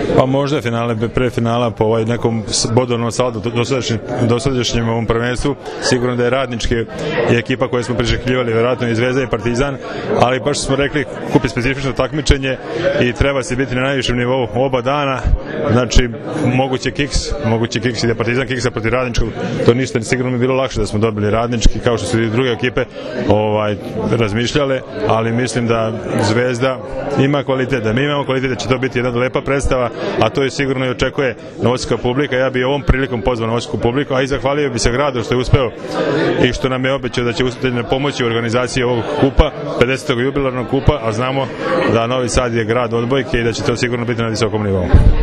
Pa možda finale, pre finala po nekom bodovnom saldu dosadašnjem ovom prvenstvu, sigurno da je Radnički i ekipa koju smo priželjkivali, vjerojatno i Zvezda i Partizan, ali baš smo rekli kup je specifično takmičenje i treba se biti na najvišem nivou oba dana, znači moguće kiks i da Partizan kiksa protiv Radničkog, to ništa, sigurno mi je bilo lakše da smo dobili Radnički, kao što su i druge ekipe razmišljale, ali mislim da Zvezda ima kvalitet, da mi imamo kvalitet, da će to biti jedna lepa predstava, a to je sigurno i očekuje novosadska publika. Ja bi ovom prilikom pozvao novosadsku publiku, a i zahvalio bi se gradu što je uspeo i što nam je obećao da će uspjeti pomoći u organizaciji ovog kupa, 50. jubilarnog kupa, a znamo da Novi Sad je grad odbojke i da će to sigurno biti na visokom nivou.